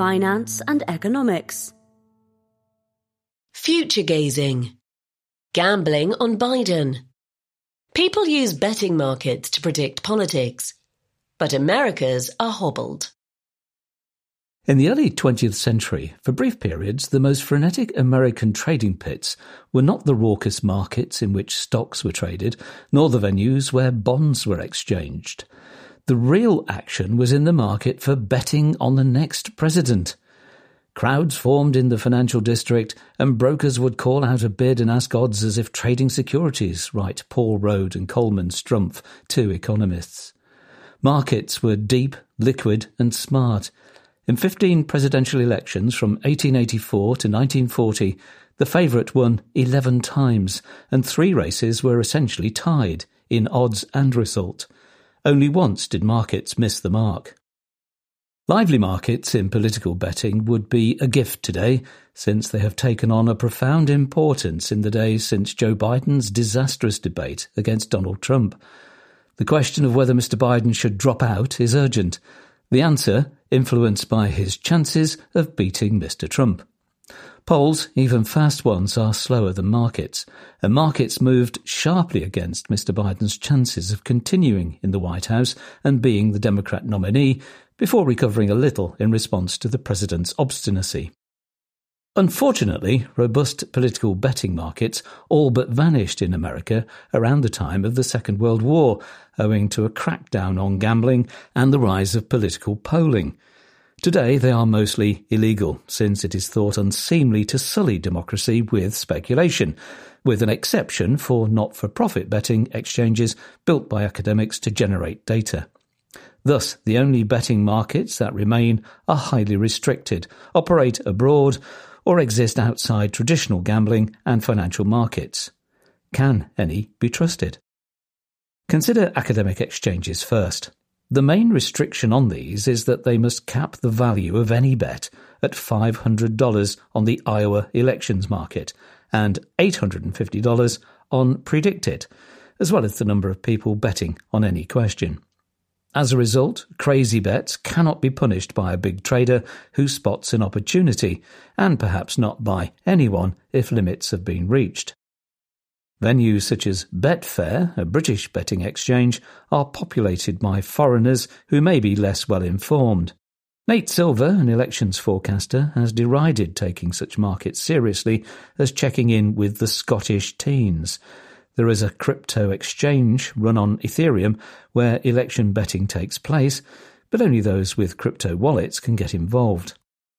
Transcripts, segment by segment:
finance and economics. Future gazing. Gambling on Biden. People use betting markets to predict politics, but America's are hobbled. In the early 20th century, for brief periods, the most frenetic American trading pits were not the raucous markets in which stocks were traded, nor the venues where bonds were exchanged. The real action was in the market for betting on the next president. Crowds formed in the financial district, and brokers would call out a bid and ask odds as if trading securities, write Paul Rode and Coleman Strumpf, two economists. Markets were deep, liquid and smart. In 15 presidential elections from 1884 to 1940, the favourite won 11 times, and 3 races were essentially tied in odds and result. Only once did markets miss the mark. Lively markets in political betting would be a gift today, since they have taken on a profound importance in the days since Joe Biden's disastrous debate against Donald Trump. The question of whether Mr. Biden should drop out is urgent. The answer influenced by his chances of beating Mr. Trump. Polls, even fast ones, are slower than markets, and markets moved sharply against Mr. Biden's chances of continuing in the White House and being the Democrat nominee, before recovering a little in response to the president's obstinacy. Unfortunately, robust political betting markets all but vanished in America around the time of the Second World War, owing to a crackdown on gambling and the rise of political polling. Today they are mostly illegal, since it is thought unseemly to sully democracy with speculation, with an exception for not-for-profit betting exchanges built by academics to generate data. Thus, the only betting markets that remain are highly restricted, operate abroad, or exist outside traditional gambling and financial markets. Can any be trusted? Consider academic exchanges first. The main restriction on these is that they must cap the value of any bet at $500 on the Iowa elections market and $850 on PredictIt, as well as the number of people betting on any question. As a result, crazy bets cannot be punished by a big trader who spots an opportunity, and perhaps not by anyone if limits have been reached. Venues such as Betfair, a British betting exchange, are populated by foreigners who may be less well informed. Nate Silver, an elections forecaster, has derided taking such markets seriously as checking in with the Scottish teens. There is a crypto exchange run on Ethereum where election betting takes place, but only those with crypto wallets can get involved.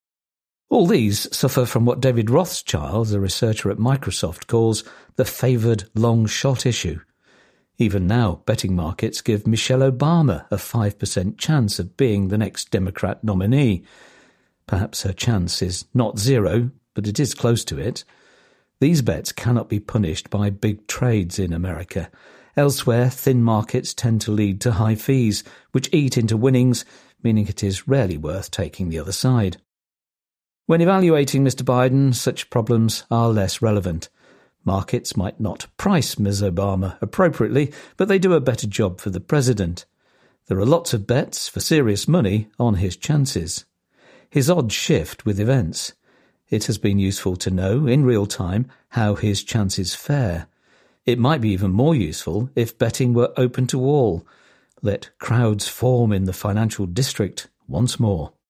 All these suffer from what David Rothschild, a researcher at Microsoft, calls the favoured long-shot issue. Even now, betting markets give Michelle Obama a 5% chance of being the next Democrat nominee. Perhaps her chance is not zero, but it is close to it. These bets cannot be punished by big trades in America. Elsewhere, thin markets tend to lead to high fees, which eat into winnings, meaning it is rarely worth taking the other side. When evaluating Mr. Biden, such problems are less relevant. Markets might not price Ms. Obama appropriately, but they do a better job for the president. There are lots of bets for serious money on his chances. His odds shift with events. It has been useful to know, in real time, how his chances fare. It might be even more useful if betting were open to all. Let crowds form in the financial district once more.